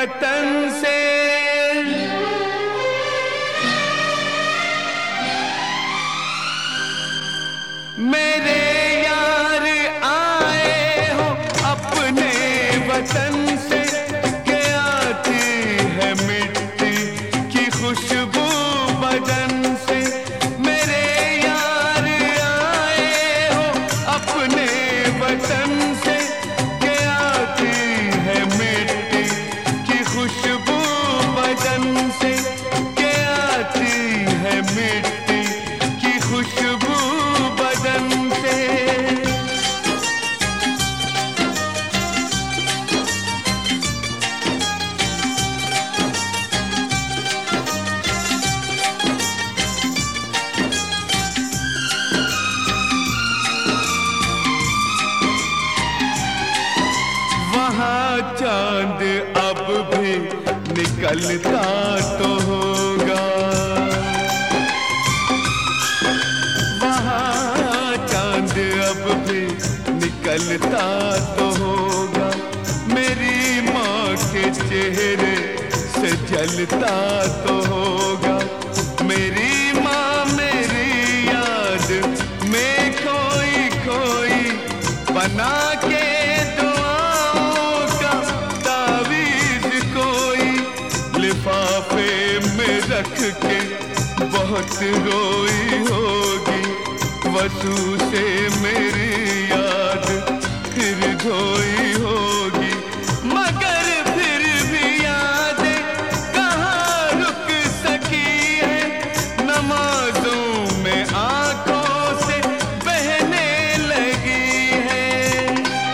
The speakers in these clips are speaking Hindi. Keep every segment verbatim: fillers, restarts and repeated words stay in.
वतन से। मेरे यार आए हो अपने वतन से, के आती है मिट्टी की खुशबू बदन से। मेरे यार आए हो अपने वतन से, के आती है मिट्टी की खुशबू बदन से, के आती है मिट्टी की खुशबू बदन से। वहाँ चांद अब भी निकलता तो होगा, वहाँ चांद अब भी निकलता तो होगा। मेरी माँ के चेहरे से जलता तो होगा। मेरी माँ मेरी याद में खोई खोई बना के दुआओं का तावीज़ कोई लिफाफे में रख के बहुत रोई होगी। वसू से मेरी याद फिर धोई होगी, मगर फिर भी यादें कहाँ रुक सकी है। नमाजों में आंखों से बहने लगी है।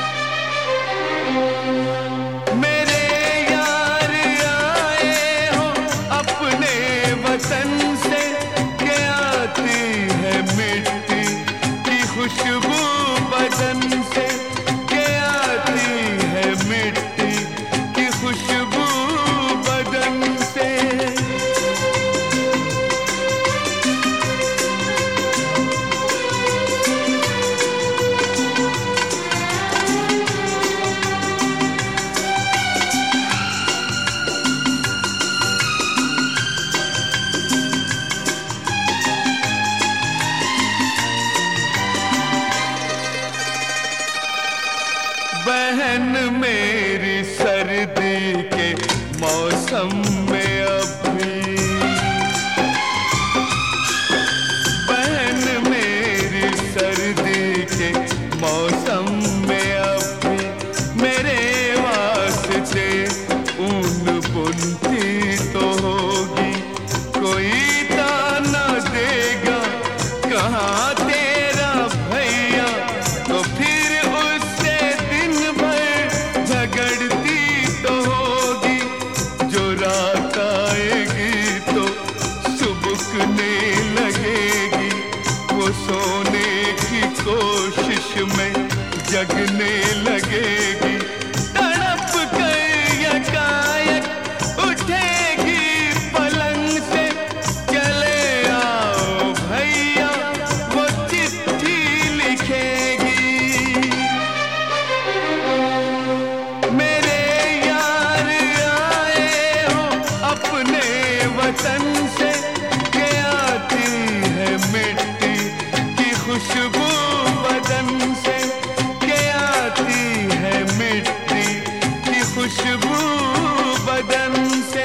मेरे यार आए हो अपने वतन से, के आती है मिट्टी की खुशबू बदन से, के आती है मिट्टी की खुशबू बदन से। बहन मेरी सर्दी के मौसम में अभी, बहन मेरी सर्दी के मौसम में अभी मेरे वास्ते ऊन बुनती तो होगी। कोई ताना देगा कहाँ तेरा भैया, तो फिर झगड़ती तो होगी। जो रात आएगी तो सुबकने लगेगी, वो सोने की कोशिश में जगने लगेगी। तड़प कर यकायक उठेगी पलंग से, चले आओ भैया वो चिट्ठी लिखेगी। मेरे यार आए हो अपने वतन से, के आती है मिट्टी की खुशबू बदन से, के आती है मिट्टी की खुशबू बदन से।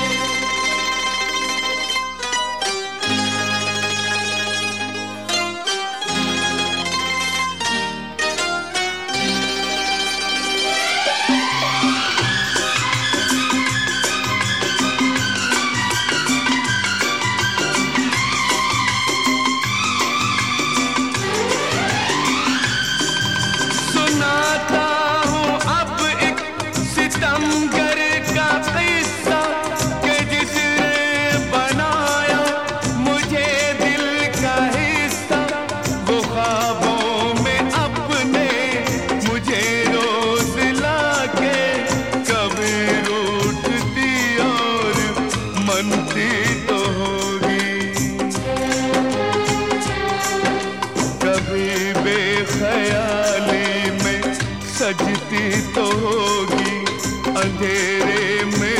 सुनाता हूँ अब एक सितमगर का किस्सा, कि जिसने बनाया मुझे दिल का हिस्सा। वो ख्वाबों में अपने मुझे रोज लाके कभी रूठती और मनती तो होगी, कभी बेख्याली में सजती तो होगी। अंधेरे में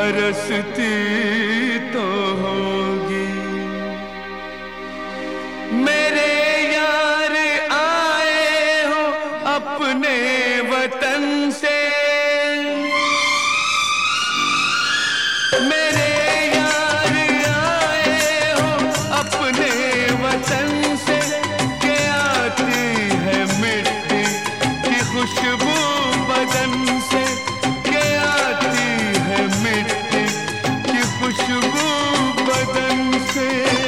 बरसती तो होगी। मेरे यार आए हो अपने वतन से, मेरे यार आए हो अपने वतन से, के आती है मिट्टी की खुशबू बदन से, के आती है मिट्टी की खुशबू बदन से।